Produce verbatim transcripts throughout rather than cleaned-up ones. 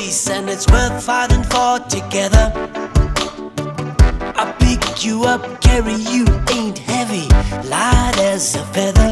race, and it's worth fighting for together. I pick you up, carry you, ain't heavy, light as a feather.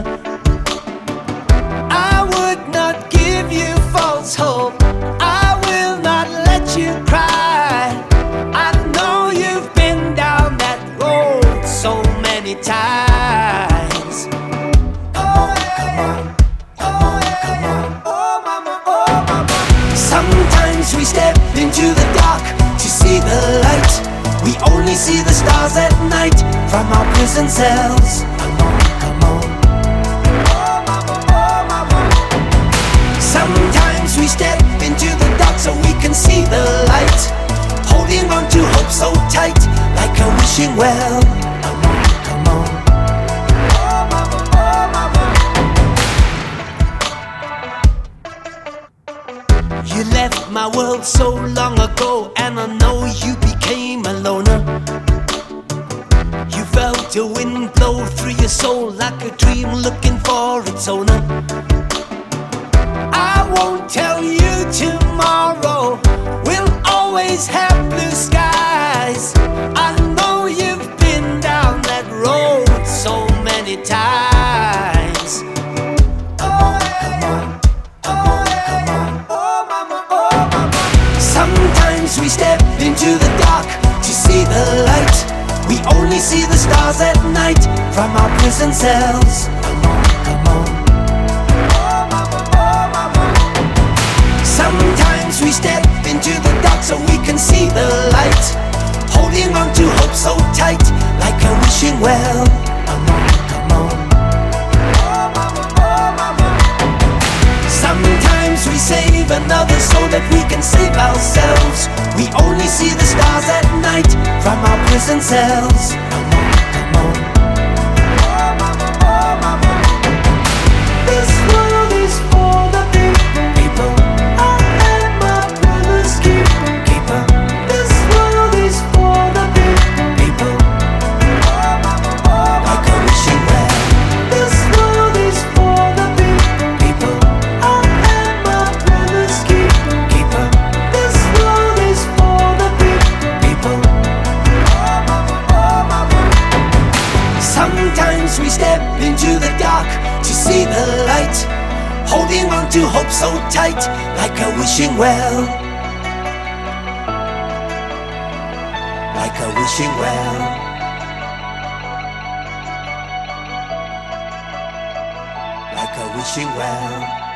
I would not give you false hope, I will not let you cry. I know you've been down that road so many times. Oh, come on, come on, come on, oh mama, oh mama. Sometimes we step into the dark to see the light. We only see the stars at night from our prison cells. Come on, come on, oh mama, oh mama. Sometimes we step into the dark so we can see the light, holding on to hope so tight, like a wishing well. Come on, come on, oh mama, oh mama. You left my world so long ago, and I know you became a loner. You felt the wind blow through your soul like a dream looking for its owner. I won't tell you tomorrow we'll always have blue skies. I know you've been down that road so many times. Oh, come on, oh, come on, oh mama, oh mama. Sometimes we step into the dark to see the light. We only see the stars at night from our prison cells. Come on, come on, oh mama, oh mama. Sometimes we step into the dark so we can see the light, holding on to hope so tight, like a wishing well. Come on, come on, oh mama, oh mama. Sometimes we save another so that we can save ourselves. We only see the stars at night from our prison cells. Come on, come on, oh mama, oh mama. This world is for the people, people. I am my brother's keeper, keeper. This world is for the people, people. Oh mama, oh mama. Like a wishing well. This world is for the people, people. I am my brother's keeper, keeper. This world is for the people, people. Oh mama, oh mama. Sometimes we step into the dark to see the light, holding on to hope so tight, like a wishing well. Like a wishing well. Like a wishing well.